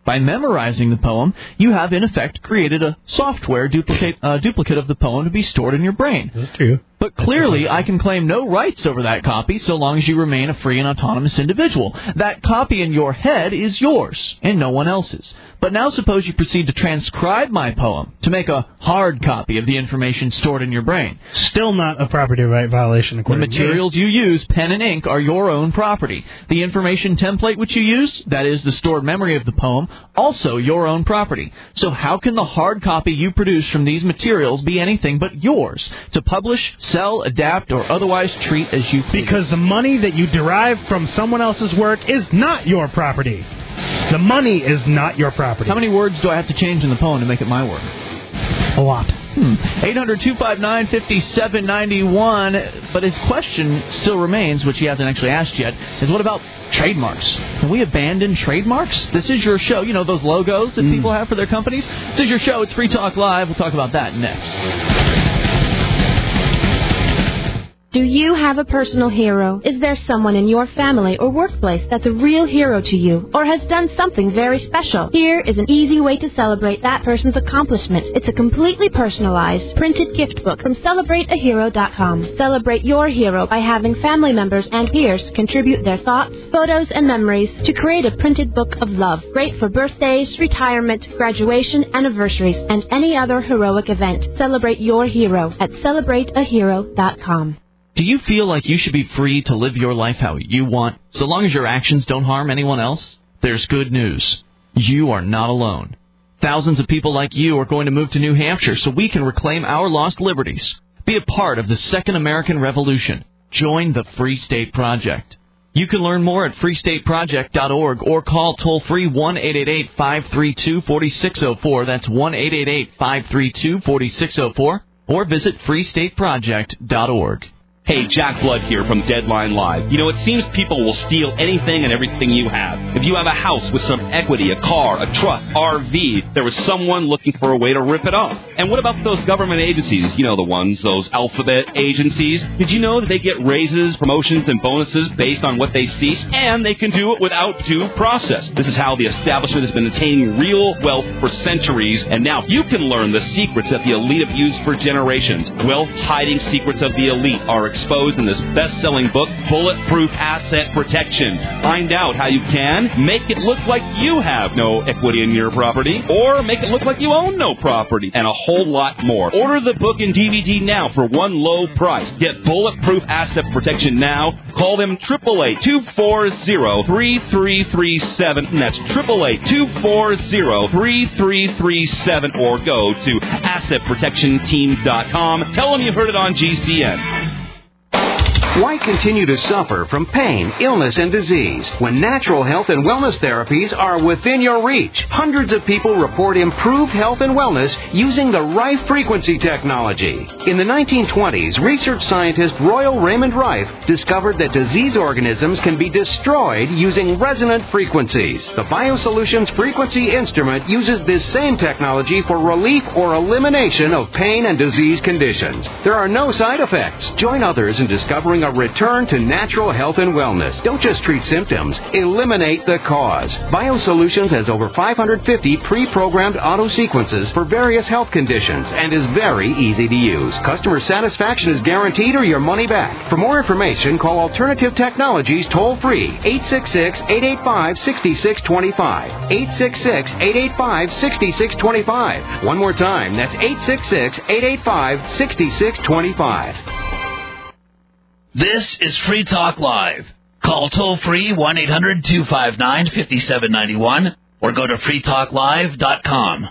By memorizing the poem, you have, in effect, created a software duplicate uh, duplicate of the poem to be stored in your brain. That's true. But clearly, I can claim no rights over that copy so long as you remain a free and autonomous individual. That copy in your head is yours, and no one else's. But now suppose you proceed to transcribe my poem to make a hard copy of the information stored in your brain. Still not a property right violation, The according to me. materials you use, pen and ink, are your own property. The information template which you use, that is the stored memory of the poem, also your own property. So how can the hard copy you produce from these materials be anything but yours, to publish, sell, adapt, or otherwise treat as you please? Because the money that you derive from someone else's work is not your property. The money is not your property. How many words do I have to change in the poem to make it my work? A lot. Hmm. eight hundred two five nine five seven nine one. But his question still remains, which he hasn't actually asked yet, is what about trademarks? Can we abandon trademarks? This is your show. You know, those logos that mm. people have for their companies? This is your show. It's Free Talk Live. We'll talk about that next. Do you have a personal hero? Is there someone in your family or workplace that's a real hero to you or has done something very special? Here is an easy way to celebrate that person's accomplishment. It's a completely personalized printed gift book from celebrate a hero dot com. Celebrate your hero by having family members and peers contribute their thoughts, photos, and memories to create a printed book of love. Great for birthdays, retirement, graduation, anniversaries, and any other heroic event. Celebrate your hero at celebrate a hero dot com. Do you feel like you should be free to live your life how you want, so long as your actions don't harm anyone else? There's good news. You are not alone. Thousands of people like you are going to move to New Hampshire so we can reclaim our lost liberties. Be a part of the Second American Revolution. Join the Free State Project. You can learn more at free state project dot org or call toll-free one eight eight eight, five three two, four six zero four. That's one eight eight eight, five three two, four six zero four. Or visit free state project dot org. Hey, Jack Blood here from Deadline Live. You know, it seems people will steal anything and everything you have. If you have a house with some equity, a car, a truck, R V, there was someone looking for a way to rip it off. And what about those government agencies? You know the ones, those alphabet agencies. Did you know that they get raises, promotions, and bonuses based on what they see? And they can do it without due process. This is how the establishment has been attaining real wealth for centuries. And now you can learn the secrets that the elite have used for generations. Wealth-hiding secrets of the elite are exposed in this best-selling book, Bulletproof Asset Protection. Find out how you can make it look like you have no equity in your property, or make it look like you own no property, and a whole lot more. Order the book and D V D now for one low price. Get Bulletproof Asset Protection now. Call them eight eight eight, two four zero, three three three seven. That's eight eight eight, two four zero, three three three seven, or go to asset protection team dot com. Tell them you heard it on G C N. Why continue to suffer from pain, illness, and disease when natural health and wellness therapies are within your reach? Hundreds of people report improved health and wellness using the Rife frequency technology. In the nineteen twenties, research scientist Royal Raymond Rife discovered that disease organisms can be destroyed using resonant frequencies. The BioSolutions frequency instrument uses this same technology for relief or elimination of pain and disease conditions. There are no side effects. Join others in discovering a return to natural health and wellness. Don't just treat symptoms. Eliminate the cause. BioSolutions has over five hundred fifty pre-programmed auto sequences for various health conditions and is very easy to use. Customer satisfaction is guaranteed or your money back. For more information, call Alternative Technologies toll-free, eight six six, eight eight five, six six two five, eight six six, eight eight five, six six two five. One more time, that's eight six six, eight eight five, six six two five. This is Free Talk Live. Call toll-free one eight hundred two five nine five seven nine one or go to free talk live dot com.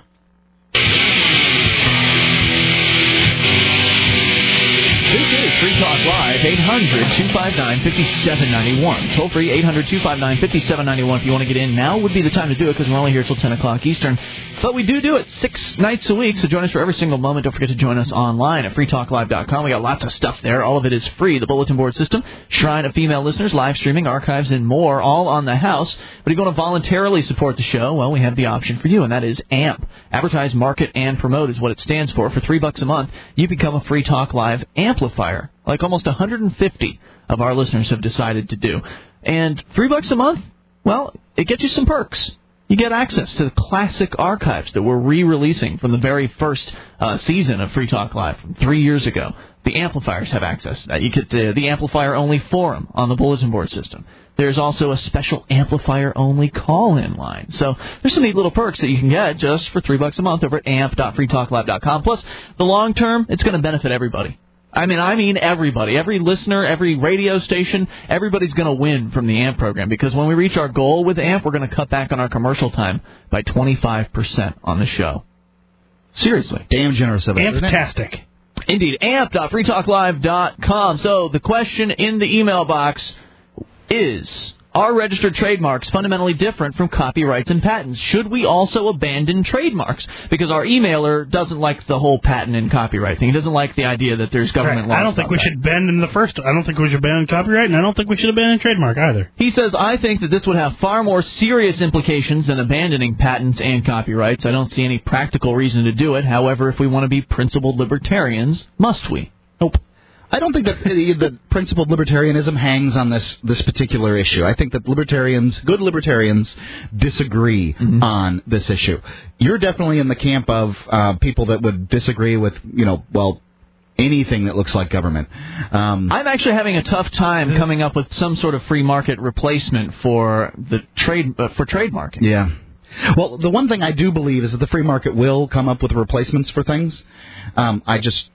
This is Free Talk Live, eight hundred two five nine five seven nine one. Toll free, eight hundred two five nine five seven nine one. If you want to get in now, would be the time to do it because we're only here till ten o'clock Eastern. But we do do it six nights a week, so join us for every single moment. Don't forget to join us online at free talk live dot com. We got lots of stuff there. All of it is free. The bulletin board system, Shrine of Female Listeners, live streaming, archives, and more, all on the house. But if you want to voluntarily support the show, well, we have the option for you, and that is A M P. Advertise, Market, and Promote is what it stands for. For three bucks a month, you become a Free Talk Live amplifier, like almost one hundred fifty of our listeners have decided to do. And three bucks a month, well, it gets you some perks. You get access to the classic archives that we're re-releasing from the very first uh, season of Free Talk Live from three years ago. The amplifiers have access to that. You get the, the amplifier-only forum on the bulletin board system. There's also a special amplifier-only call-in line. So there's some neat little perks that you can get just for three bucks a month over at amp dot free talk live dot com. Plus, the long term, it's going to benefit everybody. I mean, I mean everybody. Every listener, every radio station, everybody's going to win from the A M P program because when we reach our goal with A M P, we're going to cut back on our commercial time by twenty-five percent on the show. Seriously. Damn generous of us, isn't it? Fantastic. Indeed. amp dot free talk live dot com. So the question in the email box is, are registered trademarks fundamentally different from copyrights and patents? Should we also abandon trademarks? Because our emailer doesn't like the whole patent and copyright thing. He doesn't like the idea that there's government Right. laws. I don't think about we that. should abandon the first. I don't think we should abandon copyright, and I don't think we should abandon trademark either. He says, I think that this would have far more serious implications than abandoning patents and copyrights. I don't see any practical reason to do it. However, if we want to be principled libertarians, must we? Nope. I don't think that the, the principled libertarianism hangs on this, this particular issue. I think that libertarians, good libertarians, disagree mm-hmm. on this issue. You're definitely in the camp of uh, people that would disagree with, you know, well, anything that looks like government. Um, I'm actually having a tough time coming up with some sort of free market replacement for the trade uh, for trademarking. Yeah. Well, the one thing I do believe is that the free market will come up with replacements for things. Um, I just.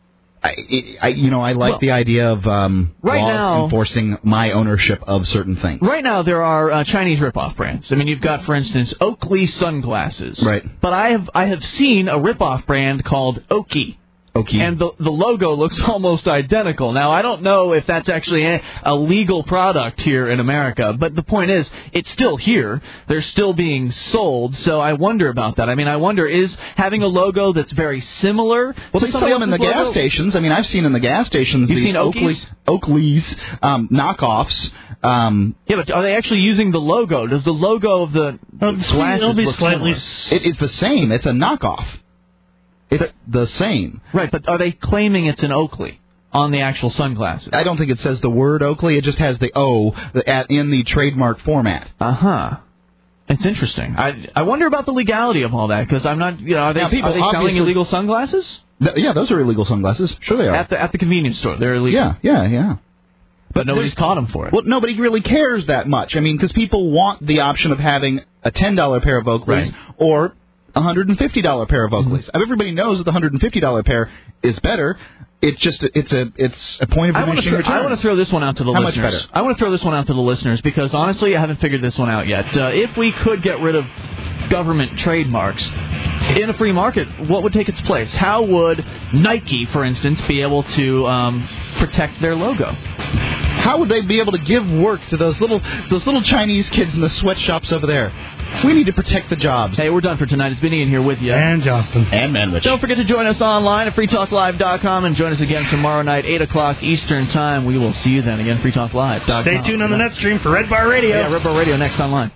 I, I, you know, I like well, the idea of um, right laws now, enforcing my ownership of certain things. Right now, there are uh, Chinese ripoff brands. I mean, you've got, for instance, Oakley sunglasses. Right. But I have I have seen a ripoff brand called Oki. Okay. And the the logo looks almost identical. Now, I don't know if that's actually a, a legal product here in America, but the point is, it's still here. They're still being sold, so I wonder about that. I mean, I wonder, is having a logo that's very similar Well, to they sell somebody them in the else's gas logo? stations. I mean, I've seen in the gas stations You've these seen Oakley's? Oakley's um, knockoffs. Um, yeah, but are they actually using the logo? Does the logo of the glasses it'll be look slightly similar? It is the same. It's a knockoff. It's the same. Right, but are they claiming it's an Oakley on the actual sunglasses? I don't think it says the word Oakley. It just has the O at, in the trademark format. Uh-huh. It's interesting. I I wonder about the legality of all that, because I'm not, you know, are they, Now, people are they selling obviously- illegal sunglasses? Th- yeah, those are illegal sunglasses. Sure they are. At the at the convenience store, they're illegal. Yeah, yeah, yeah. But nobody's caught them for it. Well, nobody really cares that much. I mean, because people want the option of having a ten dollar pair of Oakleys Right. or a one hundred fifty dollar pair of Oakleys. Mm-hmm. Everybody knows that the one hundred fifty dollar pair is better. It's just it's a it's a point of I want to diminishing throw, returns. I want to throw this one out to the How much listeners. better? I want to throw this one out to the listeners because honestly, I haven't figured this one out yet. Uh, if we could get rid of government trademarks in a free market, what would take its place? How would Nike, for instance, be able to um, protect their logo? How would they be able to give work to those little those little Chinese kids in the sweatshops over there? We need to protect the jobs. Hey, we're done for tonight. It's been Ian here with you. And Johnson. And Manwich. Don't forget to join us online at free talk live dot com and join us again tomorrow night, eight o'clock Eastern Time. We will see you then again, free talk live dot com. Stay tuned on the net stream for Red Bar Radio. Yeah, Red Bar Radio next online.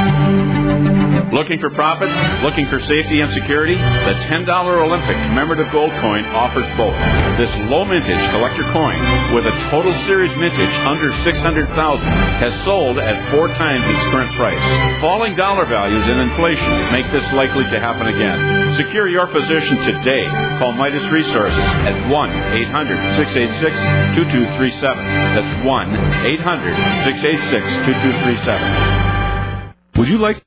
Looking for profits? Looking for safety and security? The ten dollar Olympic commemorative gold coin offers both. This low mintage collector coin with a total series mintage under six hundred thousand has sold at four times its current price. Falling dollar values and inflation make this likely to happen again. Secure your position today. Call Midas Resources at one eight hundred six eight six two two three seven. That's one eight hundred six eight six two two three seven. Would you like